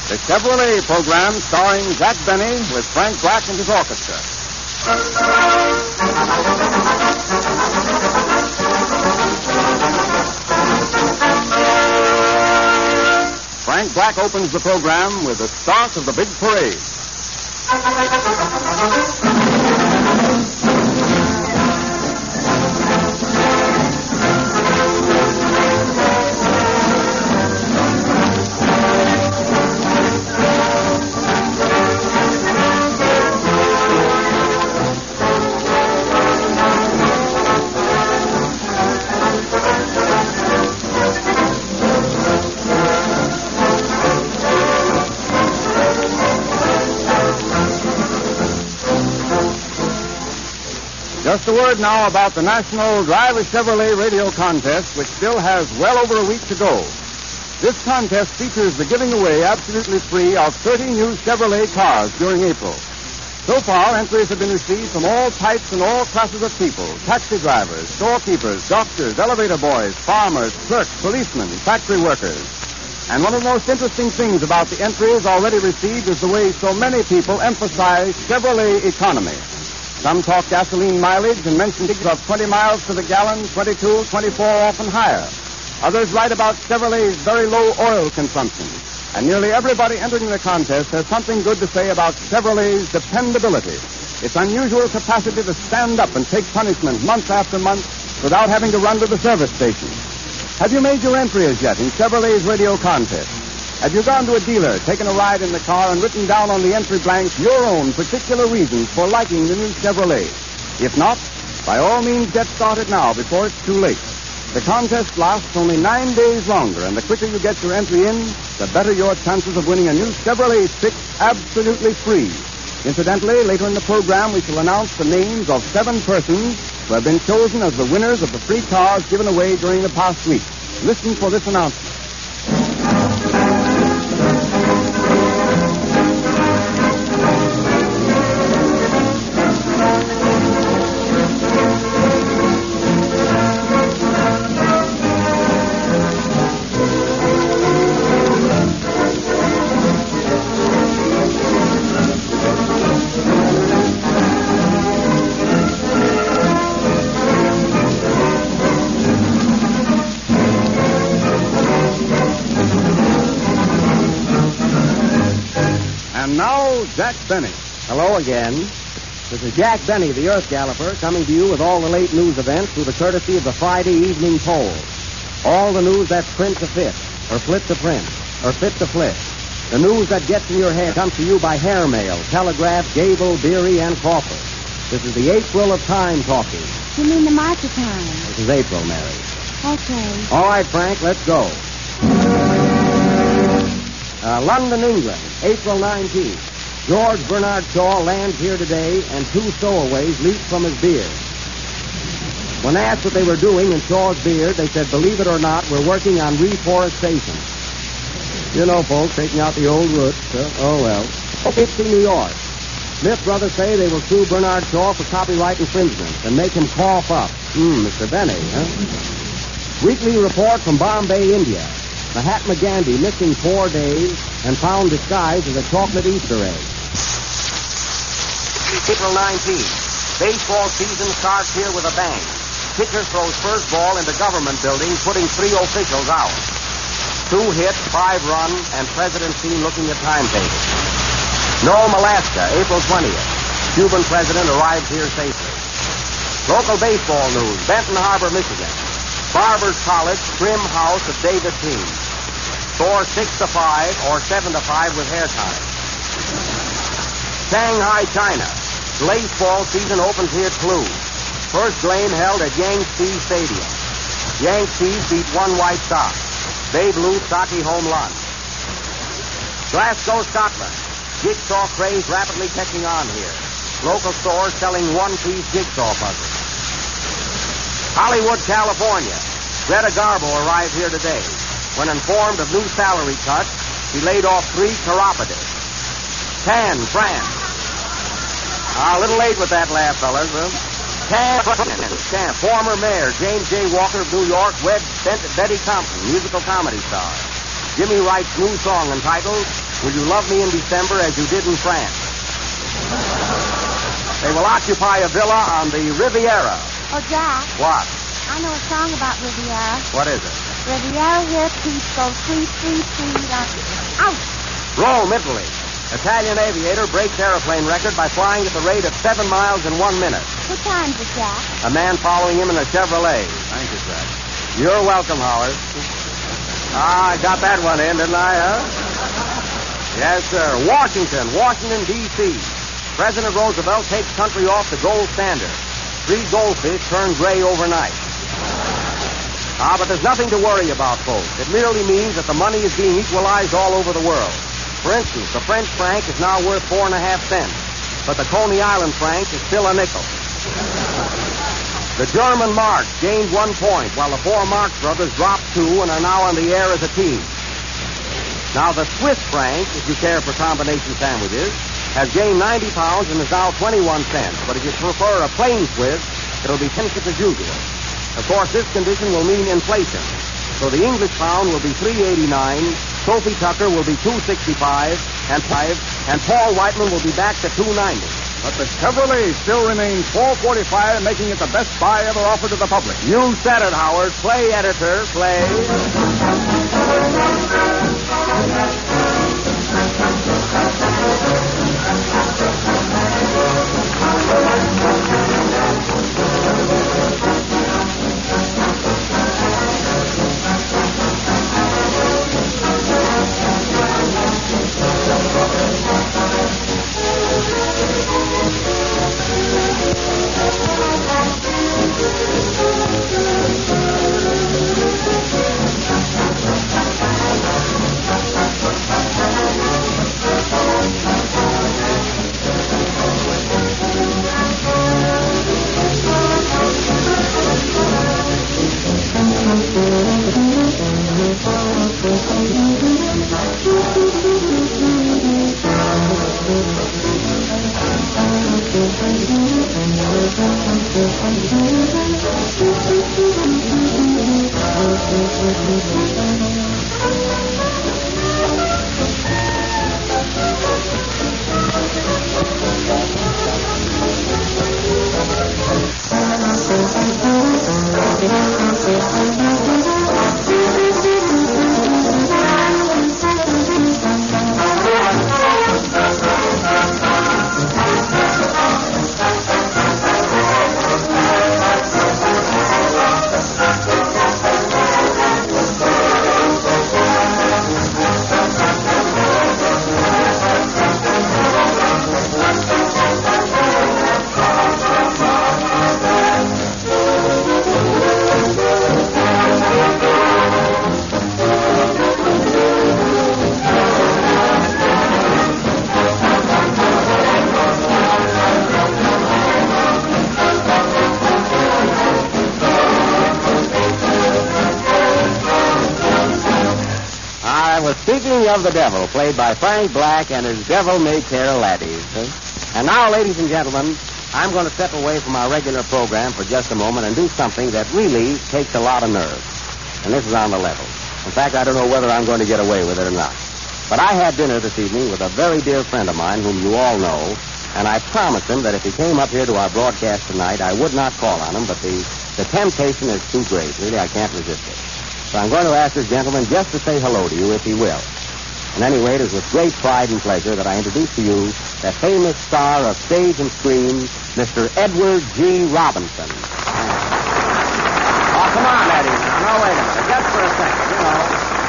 The Chevrolet program starring Jack Benny with Frank Black and his orchestra. Frank Black opens the program with the start of the big parade. Just a word now about the National Drive a Chevrolet Radio Contest, which still has well over a week to go. This contest features the giving away absolutely free of 30 new Chevrolet cars during April. So far, entries have been received from all types and all classes of people: taxi drivers, storekeepers, doctors, elevator boys, farmers, clerks, policemen, factory workers. And one of the most interesting things about the entries already received is the way so many people emphasize Chevrolet economy. Some talk gasoline mileage and mention figures of 20 miles to the gallon, 22, 24, often higher. Others write about Chevrolet's very low oil consumption. And nearly everybody entering the contest has something good to say about Chevrolet's dependability, its unusual capacity to stand up and take punishment month after month without having to run to the service station. Have you made your entry as yet in Chevrolet's radio contest? Have you gone to a dealer, taken a ride in the car, and written down on the entry blanks your own particular reasons for liking the new Chevrolet? If not, by all means get started now before it's too late. The contest lasts only 9 days longer, and the quicker you get your entry in, the better your chances of winning a new Chevrolet 6 absolutely free. Incidentally, later in the program, we shall announce the names of 7 persons who have been chosen as the winners of the free cars given away during the past week. Listen for this announcement. And now, Jack Benny. Hello again. This is Jack Benny, the Earth Galloper, coming to you with all the late news events through the courtesy of the Friday Evening Poll. All the news that's print to fit, or flip to print, or fit to flip. The news that gets in your head comes to you by hair mail, telegraph, Gable, Beery, and Crawford. This is the April of Time talking. You mean the march of time? This is April, Mary. Okay. All right, Frank, let's go. London, England, April 19th. George Bernard Shaw lands here today, and 2 stowaways leap from his beard. When asked what they were doing in Shaw's beard, they said, "Believe it or not, we're working on reforestation." You know, folks, taking out the old roots. Oh, well. 50, New York. Smith brothers say they will sue Bernard Shaw for copyright infringement and make him cough up. Mr. Benny, huh? Weekly report from Bombay, India. Mahatma Gandhi missing 4 days and found disguised as a chocolate Easter egg. April 19th. Baseball season starts here with a bang. Pitcher throws first ball into government building, putting 3 officials out. 2 hits, 5 run, and president seen looking at timetable. Nome, Alaska, April 20th. Cuban president arrives here safely. Local baseball news, Benton Harbor, Michigan. Barbers College, trim house of David team. Score 6-5 or 7-5 with hair time. Shanghai, China. Baseball season opens here at Clue. First game held at Yangtze Stadium. Yankees beat 1 White Sox. Babe Ruth Socky home run. Glasgow, Scotland. Jigsaw craze rapidly catching on here. Local stores selling one-piece jigsaw puzzles. Hollywood, California. Greta Garbo arrived here today. When informed of new salary cuts, she laid off 3 chiropodists. Cannes, France. A little late with that laugh, fellas. Cannes, former mayor James J. Walker of New York wed Betty Compton, musical comedy star. Jimmy writes new song entitled Will you love me in December as you did in France? They will occupy a villa on the Riviera. Oh, Jack, What? I know a song about Riviera. What is it? Riviera here, peace goes sweet, sweet, sweet. Ouch! Rome, Italy. Italian aviator breaks airplane record by flying at the rate of 7 miles in 1 minute. What time's it, Jack? A man following him in a Chevrolet. Thank you, Jack. You're welcome, Howard. I got that one in, didn't I, huh? Yes, sir. Washington, D.C. President Roosevelt takes country off the gold standard. 3 goldfish turn gray overnight. But there's nothing to worry about, folks. It merely means that the money is being equalized all over the world. For instance, the French franc is now worth 4.5 cents, but the Coney Island franc is still a nickel. The German mark gained 1 point, while the 4 Marx brothers dropped 2 and are now on the air as a team. Now, the Swiss franc, if you care for combination sandwiches, has gained 90 pounds and is now 21 cents. But if you prefer a plain Swiss, it'll be 10 cents as usual. Of course, this condition will mean inflation. So the English pound will be $3.89, Sophie Tucker will be $2.65, and Paul Whiteman will be back to $2.90. But the Chevrolet still remains $4.45, making it the best buy ever offered to the public. You said it, Howard. Play, editor, play. Speaking of the devil, played by Frank Black and his devil-may-care laddies. And now, ladies and gentlemen, I'm going to step away from our regular program for just a moment and do something that really takes a lot of nerve. And this is on the level. In fact, I don't know whether I'm going to get away with it or not. But I had dinner this evening with a very dear friend of mine whom you all know, and I promised him that if he came up here to our broadcast tonight, I would not call on him, but the temptation is too great. Really, I can't resist it. So I'm going to ask this gentleman just to say hello to you, if he will. And anyway, it is with great pride and pleasure that I introduce to you that famous star of stage and screen, Mr. Edward G. Robinson. Oh, come on, Eddie. Now, wait a minute. Just for a second, you know.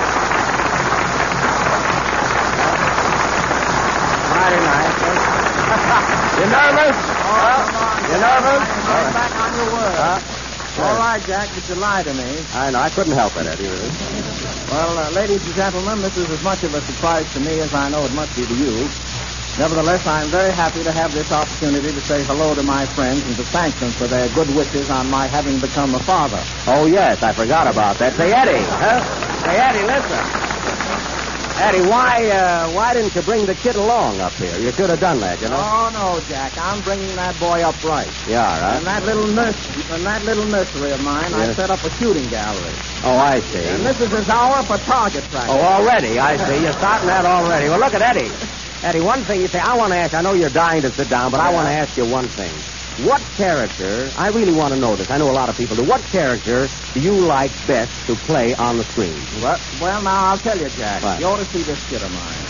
Mighty nice. You nervous? You nervous? Going back on your word. All right, Jack, but you lied to me. I know. I couldn't help it, Eddie. Really. Well, ladies and gentlemen, this is as much of a surprise to me as I know it must be to you. Nevertheless, I'm very happy to have this opportunity to say hello to my friends and to thank them for their good wishes on my having become a father. Oh, yes, I forgot about that. Say, Eddie. Huh? Say, Eddie, listen. Eddie, why didn't you bring the kid along up here? You should have done that, you know. Oh, no, Jack. I'm bringing that boy up right. Yeah, right. In that little nursery of mine, I Yes. set up a shooting gallery. Oh, I see. And this is his hour for target practice. Oh, already, I see. You're starting that already. Well, look at Eddie. Eddie, one thing you say, I want to ask, I know you're dying to sit down, but I want to ask you one thing. What character, I really want to know this, I know a lot of people do, what character do you like best to play on the screen? Well, now, I'll tell you, Jack. What? You ought to see this kid of mine.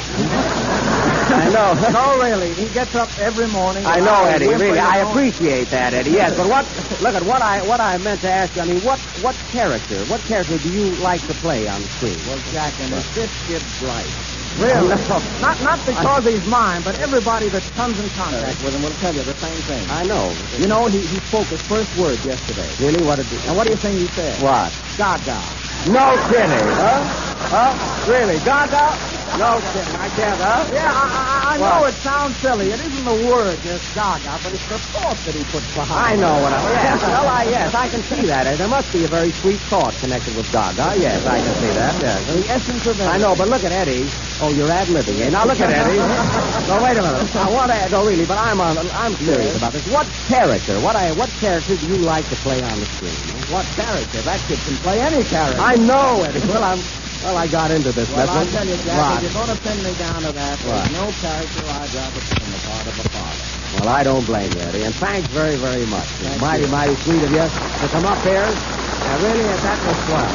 I know. No, really. He gets up every morning. I know, Eddie, whimpering, really. you I know. appreciate that, Eddie, yes, but look at what I meant to ask you, I mean, what character do you like to play on the screen? Well, Jack, and is this kid bright? Really? Not because he's mine, but everybody that comes in contact with him will tell you the same thing. I know. You know, he spoke his first word yesterday. Really? What did he... And what do you think he said? What? Gaga. No kidding. Huh? Really? Gaga? No kidding. I can't, huh? Yeah, I know What? it sounds silly. It isn't the word, just Gaga, but it's the thought that he puts behind I know what yes, well, yes, I can see that. There must be a very sweet thought connected with Gaga. Yes, I can see that. Yes. The essence of it. I know, but look at Eddie. Oh, you're ad-libbing, eh? Now look at Eddie. No, wait a minute. I want to. No, really, but I'm serious about this. What character do you like to play on the screen? What character? That kid can play any character. I know, Eddie. Well, I got into this. Well, I'll listen. tell you, Jack, What? if you're going to pin me down to that, What? there's no character I'd rather play in the part of a father. Well, I don't blame you, Eddie. And thanks very, very much. Thank Mighty, you. mighty sweet of you to come up here. And really, that was swell.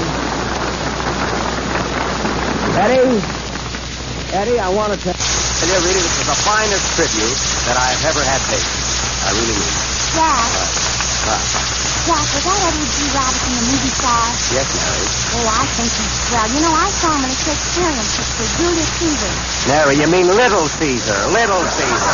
Eddie, I want to tell you, really, this is the finest tribute that I've ever had taken. I really mean it. Jack. Jack, was that Eddie G. Robinson, the movie star? Yes, Mary. Oh, I think he's swell. You know, I saw him in a Shakespearean picture, Julius Caesar. Mary, you mean Little Caesar. Little Caesar.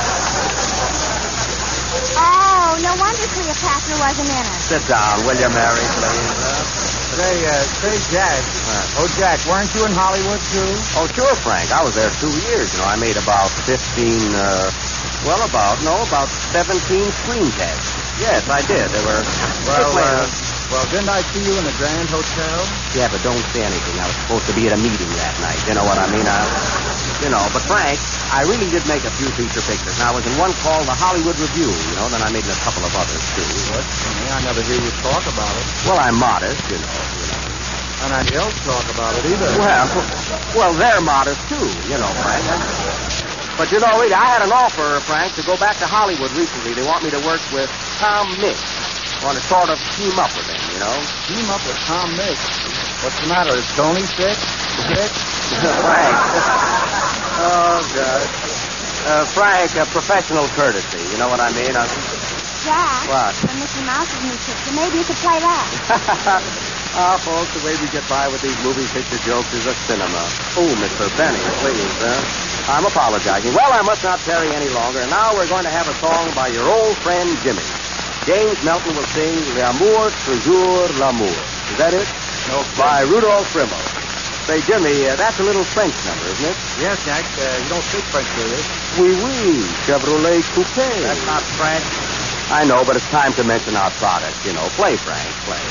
Oh, no wonder Cleopatra wasn't in it. Sit down, will you, Mary, please? Say, Jack. Oh, Jack, weren't you in Hollywood, too? Oh, sure, Frank. I was there 2 years. You know, I made about 15, about 17 screen tests. Yes, I did. There were... Well, didn't I see you in the Grand Hotel? Yeah, but don't say anything. I was supposed to be at a meeting that night. You know what I mean? But Frank, I really did make a few feature pictures. And I was in one called the Hollywood Review, then I made a couple of others, too. What? I never hear you talk about it. Well, I'm modest, you know. And I don't talk about it either. Well, they're modest, too, Frank. But, really, I had an offer, Frank, to go back to Hollywood recently. They want me to work with Tom Mix. I want to sort of team up with him, Team up with Tom Mix. What's the matter? Is Tony sick? Frank. Oh, God. Frank, professional courtesy. You know what I mean? Jack. What? The Mickey Mouse's new picture. Maybe you could play that. Folks, the way we get by with these movie picture jokes is a cinema. Oh, Mr. Benny, please, I'm apologizing. Well, I must not tarry any longer. Now we're going to have a song by your old friend Jimmy. James Melton will sing L'amour, toujours l'amour. Is that it? No. By Rudolph Rimmel. Say, Jimmy, that's a little French number, isn't it? Yes, Jack. You don't speak French, do you? Oui, Chevrolet Coupé. That's not French. I know, but it's time to mention our product, Play, Frank, play.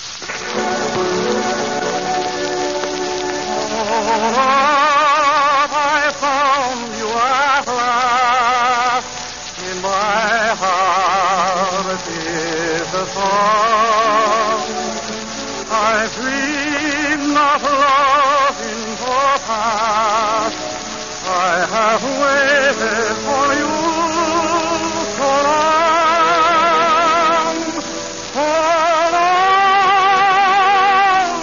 I found you at last. In my heart is a song. I dream of love in the past. I have waited for you so long. For long,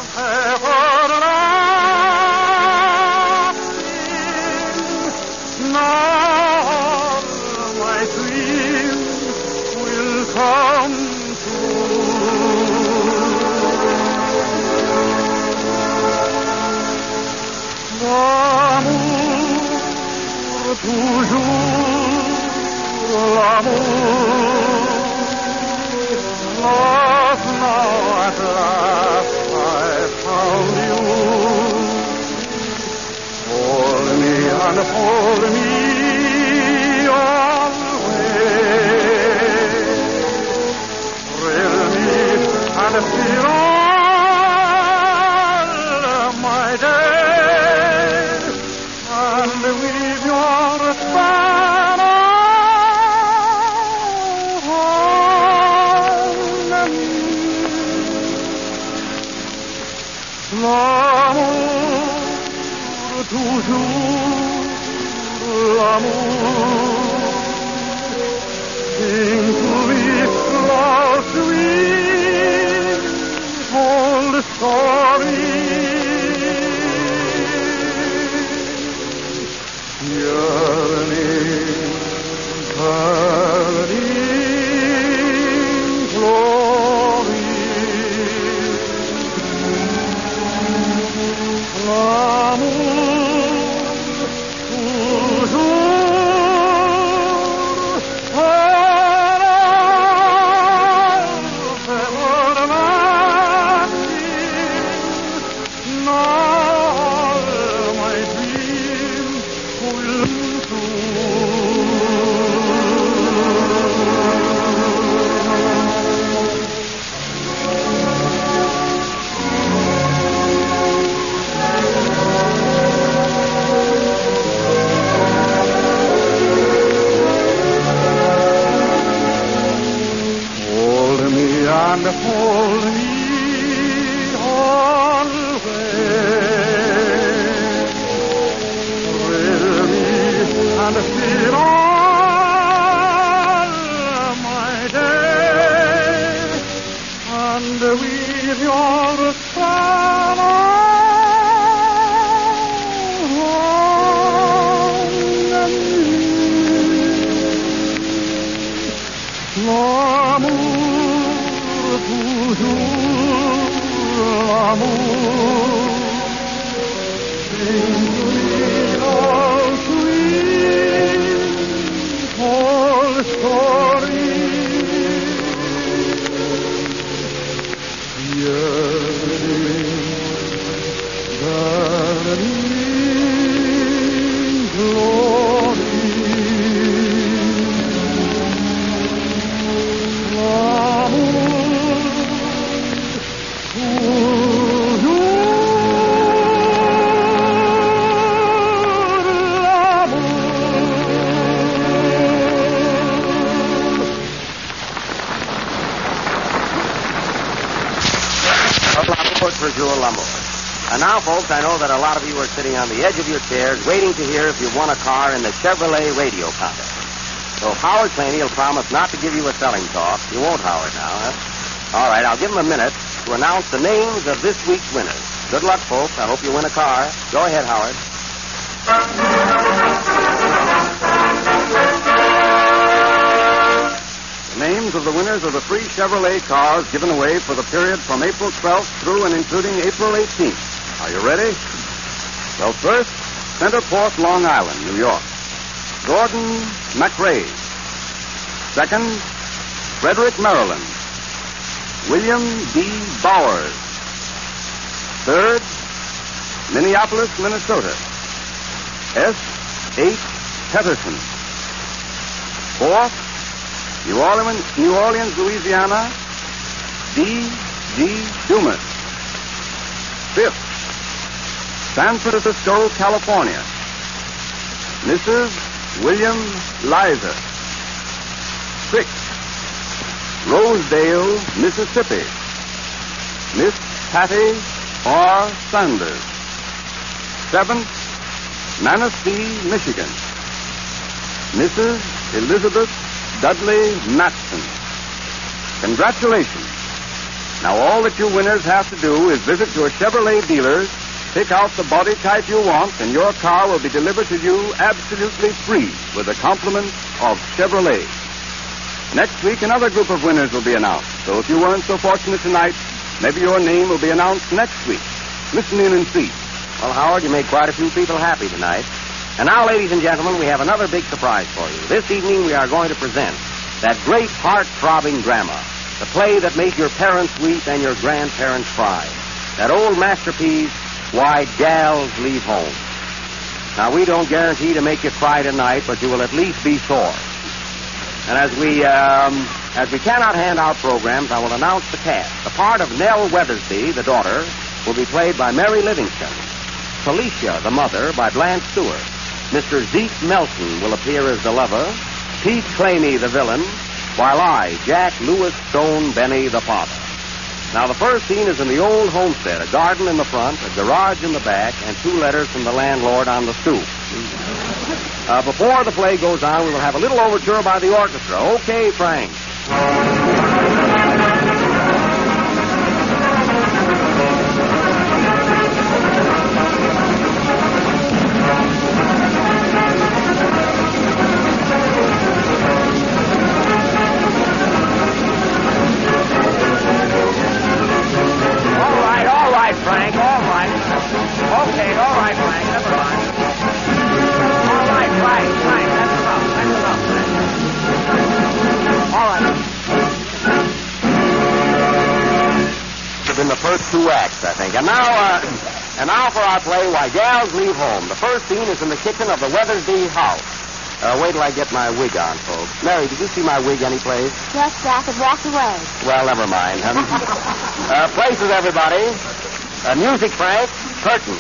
everlasting. Now my dreams will come true. L'amour, toujours l'amour. Love, now at last I found you. Hold me and hold me always. Thrill me and fill all my days. toujours l'amour. Sing sweet, love, sweet, old story. Yearning, burning glory. L'amour toujours and hold me always. Thrill me and fill all my days, and with your smile l'amour, sing to me all sweet, all story. Yearning, burning glory. And now, folks, I know that a lot of you are sitting on the edge of your chairs waiting to hear if you've won a car in the Chevrolet radio contest. So if Howard Claney will promise not to give you a selling talk, you won't, Howard, now, huh? All right, I'll give him a minute to announce the names of this week's winners. Good luck, folks. I hope you win a car. Go ahead, Howard. The names of the winners of the free Chevrolet cars given away for the period from April 12th through and including April 18th. Are you ready? Well, first, Centerport, Long Island, New York. Gordon McRae. Second, Frederick, Maryland. William D. Bowers. Third, Minneapolis, Minnesota. S. H. Peterson. Fourth, New Orleans, Louisiana, D. G. Dumas. Fifth, San Francisco, California, Mrs. William Liza. Sixth, Rosedale, Mississippi, Miss Patty R. Sanders. Seventh, Manistee, Michigan, Mrs. Elizabeth Dudley Matson. Congratulations. Now, all that you winners have to do is visit your Chevrolet dealers, pick out the body type you want, and your car will be delivered to you absolutely free with the compliments of Chevrolet. Next week, another group of winners will be announced. So if you weren't so fortunate tonight, maybe your name will be announced next week. Listen in and see. Well, Howard, you made quite a few people happy tonight. And now, ladies and gentlemen, we have another big surprise for you. This evening, we are going to present that great heart-throbbing drama, the play that made your parents weep and your grandparents cry, that old masterpiece, Why Gals Leave Home. Now, we don't guarantee to make you cry tonight, but you will at least be sore. And as we cannot hand out programs, I will announce the cast. The part of Nell Weathersby, the daughter, will be played by Mary Livingston. Felicia, the mother, by Blanche Stewart. Mr. Zeke Melton will appear as the lover. Pete Claney, the villain, while I, Jack Lewis Stone Benny, the father. Now, the first scene is in the old homestead, a garden in the front, a garage in the back, and 2 letters from the landlord on the stoop. Before the play goes on, we will have a little overture by the orchestra. Okay, Frank. Frank, all right. Okay, all right, Frank, never mind. All right, Frank, that's enough, Frank. All right. It's been the first 2 acts, I think. And now for our play, Why Gals Leave Home. The first scene is in the kitchen of the Weathersby house. Wait till I get my wig on, folks. Mary, did you see my wig anyplace? Yes, Jack, it walked away. Well, never mind. Places, everybody. Music, Frank. Curtain.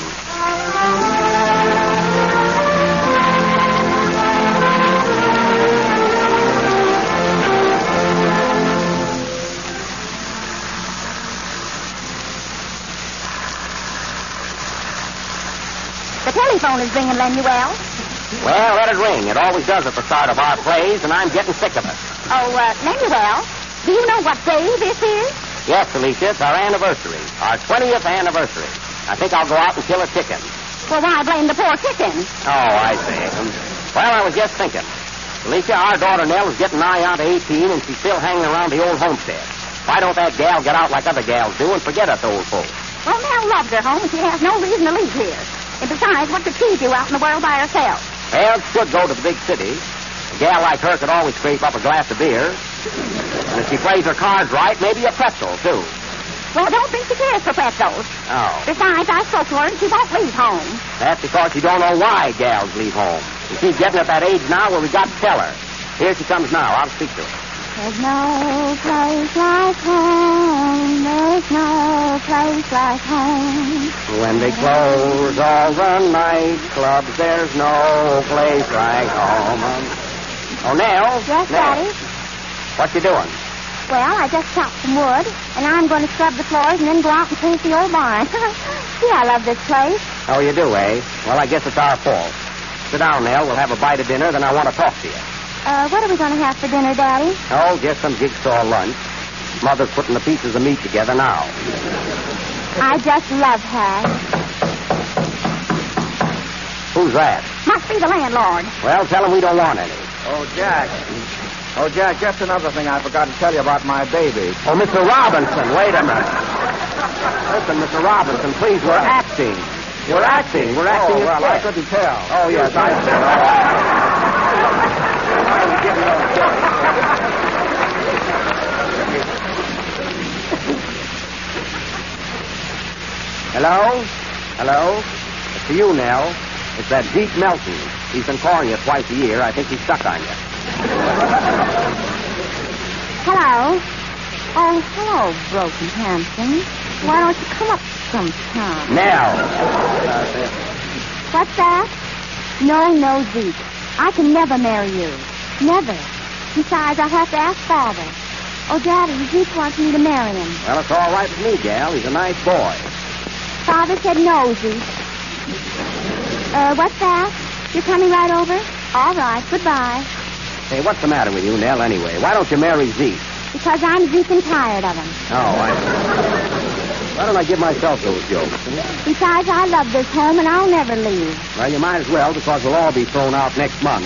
The telephone is ringing, Lemuel. Well, let it ring. It always does at the start of our plays, and I'm getting sick of it. Oh, Lemuel, do you know what day this is? Yes, Alicia, it's our anniversary. Our 20th anniversary. I think I'll go out and kill a chicken. Well, why blame the poor chicken? Oh, I see. Well, I was just thinking. Alicia, our daughter Nell is getting nigh on to 18, and she's still hanging around the old homestead. Why don't that gal get out like other gals do and forget us old folks? Well, Nell loves her home, and she has no reason to leave here. And besides, what could she do out in the world by herself? Well, she could go to the big city. A gal like her could always scrape up a glass of beer. And if she plays her cards right, maybe a pretzel, too. Well, I don't think she cares for pretzels. Oh. Besides, I spoke to her, and she won't leave home. That's because you don't know why gals leave home. And she's getting at that age now where we got to tell her. Here she comes now. I'll speak to her. There's no place like home. There's no place like home. When they close all the nightclubs, there's no place like home. Oh, Nell? Yes, Nell. Daddy? What you doing? Well, I just chopped some wood, and I'm going to scrub the floors and then go out and paint the old barn. Gee, I love this place. Oh, you do, eh? Well, I guess it's our fault. Sit down, Nell. We'll have a bite of dinner, then I want to talk to you. What are we going to have for dinner, Daddy? Oh, just some jigsaw lunch. Mother's putting the pieces of meat together now. I just love hash. Who's that? Must be the landlord. Well, tell him we don't want any. Oh, Jack, just another thing I forgot to tell you about my baby. Oh, Mr. Robinson, wait a minute. Listen, Mr. Robinson, please, we're acting. We're acting. We're acting. Oh, well, I as couldn't tell. Oh, yes, I Hello? Hello? It's to you, Nell. It's that Zeke Melton. He's been calling you twice a year. I think he's stuck on you. Hello. Oh, hello, Broken Hampton. Why don't you come up sometime? Nell. What's that? No, Zeke. I can never marry you. Never. Besides, I'll have to ask Father. Oh, Daddy, Zeke wants me to marry him. Well, it's all right with me, gal. He's a nice boy. Father said no, Zeke. What's that? You're coming right over? All right, goodbye. Hey, what's the matter with you, Nell, anyway? Why don't you marry Zeke? Because I'm Zeke and tired of him. Oh, I see. Why don't I give myself those jokes? Besides, I love this home, and I'll never leave. Well, you might as well, because we'll all be thrown out next month.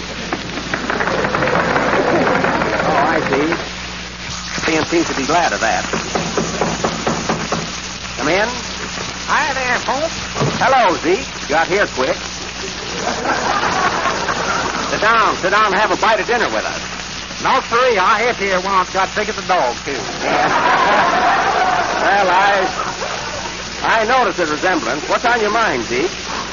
Oh, I see. Ian seems to be glad of that. Come in. Hi there, folks. Hello, Zeke. Got here quick. Sit down, have a bite of dinner with us. No, sirree, I hit here once, got sick as a dog, too. Yeah. Well, I noticed a resemblance. What's on your mind, Zeke?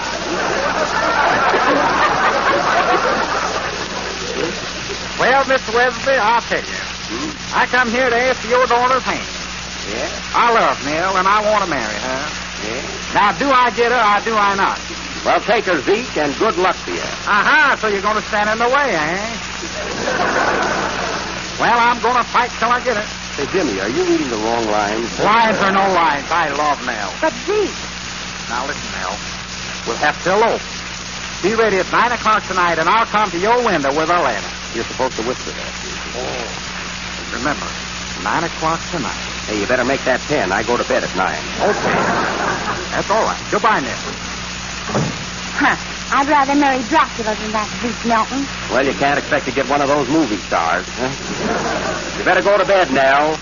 Well, Mr. Weatherby, I'll tell you. I come here to ask for your daughter's hand. Yeah? I love Nell, and I want to marry her. Yeah? Now, do I get her, or do I not? Well, take her, Zeke, and good luck to you. Uh-huh, so you're going to stand in the way, eh? Well, I'm going to fight till I get it. Hey, Jimmy, are you reading the wrong lines? Lines or no lines, I love Nell. But Zeke, Now listen, Nell. We'll have to elope. Be ready at 9 o'clock tonight, and I'll come to your window with a letter. You're supposed to whisper that. Oh. Remember, 9 o'clock tonight. Hey, you better make that 10. I go to bed at 9. Okay. That's all right. Goodbye, Nell. I'd rather marry Dracula than that Zeke Melton. Well, you can't expect to get one of those movie stars. Huh? You better go to bed, Nell.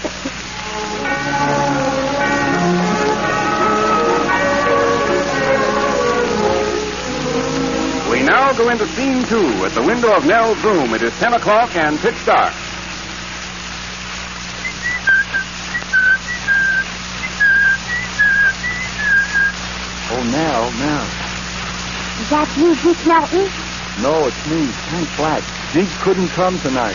We now go into scene 2 at the window of Nell's room. It is 10 o'clock and pitch dark. Oh, Nell. Is that you, Zeke Melton? No, it's me, Frank Black. Zeke couldn't come tonight.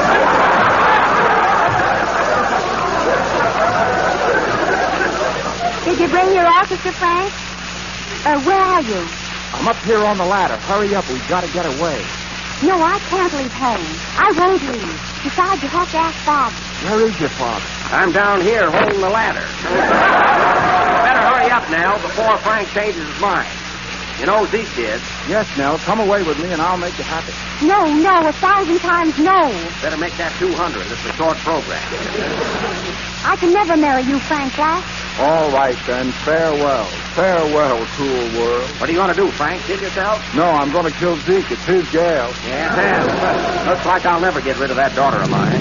Did you bring your orchestra, Frank? Where are you? I'm up here on the ladder. Hurry up. We've got to get away. No, I can't leave home. I won't leave. Besides, you have to ask Bob. Where is your father? I'm down here holding the ladder. Better hurry up, Nell, before Frank changes his mind. You know Zeke did. Yes, Nell. Come away with me, and I'll make you happy. No, 1,000 times no. Better make that 200. It's a short program. I can never marry you, Frank Black. All right, then. Farewell. Farewell, cruel world. What are you going to do, Frank? Kill yourself? No, I'm going to kill Zeke. It's his gal. Yes, it is. Looks like I'll never get rid of that daughter of mine.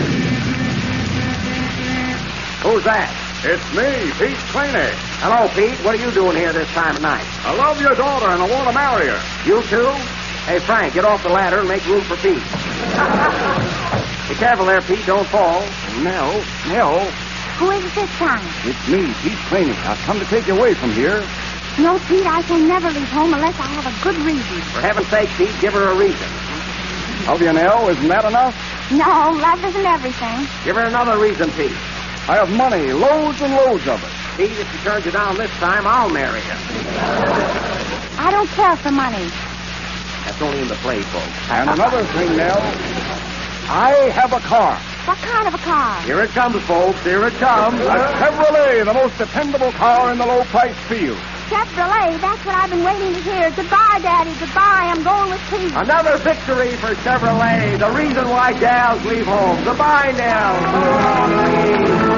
Who's that? It's me, Pete Claney. Hello, Pete. What are you doing here this time of night? I love your daughter and I want to marry her. You too? Hey, Frank, get off the ladder and make room for Pete. Be careful there, Pete. Don't fall. Nell. Who is it this time? It's me, Pete Claney. I've come to take you away from here. No, Pete, I can never leave home unless I have a good reason. For heaven's sake, Pete, give her a reason. Love you, Nell. Isn't that enough? No, love isn't everything. Give her another reason, Pete. I have money, loads and loads of it. Pete, if she turns you down this time, I'll marry her. I don't care for money. That's only in the play, folks. And another thing, Nell. I have a car. What kind of a car? Here it comes, folks. Here it comes. A Chevrolet, the most dependable car in the low-price field. Chevrolet, that's what I've been waiting to hear. Goodbye, Daddy, goodbye. I'm going with Pete. Another victory for Chevrolet, the reason why gals leave home. Goodbye, Nell.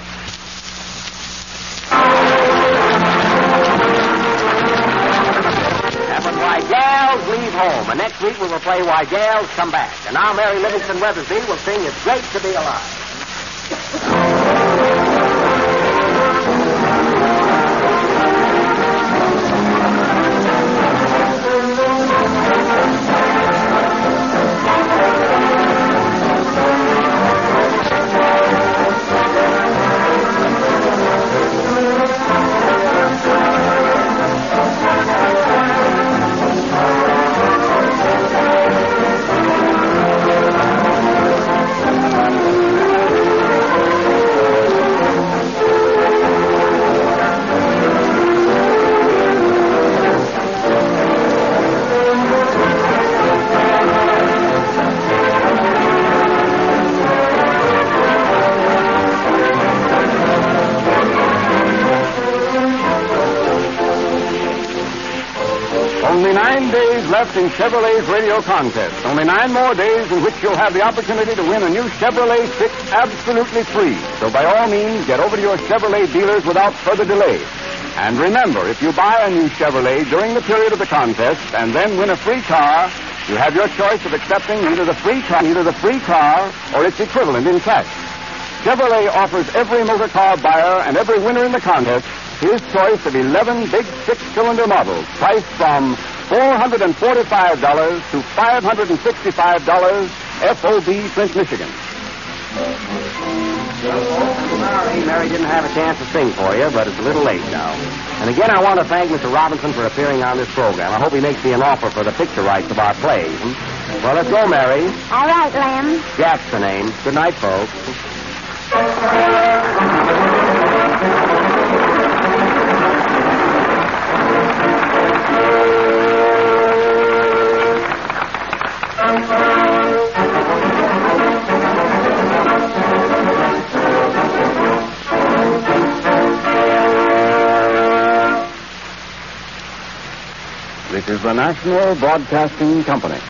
Why Gals Leave Home. And next week we will play Why Gals Come Back. And now Mary Livingston Weathersby will sing It's Great to Be Alive. Only 9 days left in Chevrolet's radio contest. Only 9 more days in which you'll have the opportunity to win a new Chevrolet 6 absolutely free. So by all means, get over to your Chevrolet dealers without further delay. And remember, if you buy a new Chevrolet during the period of the contest and then win a free car, you have your choice of accepting either the free car or its equivalent in cash. Chevrolet offers every motor car buyer and every winner in the contest his choice of 11 big 6-cylinder models, priced from $445 to $565 FOB Flint, Michigan. Sorry, Mary didn't have a chance to sing for you, but it's a little late now. And again, I want to thank Mr. Robinson for appearing on this program. I hope he makes me an offer for the picture rights of our plays. Well, let's go, Mary. All right, Lem. Jack's the name. Good night, folks. the National Broadcasting Company.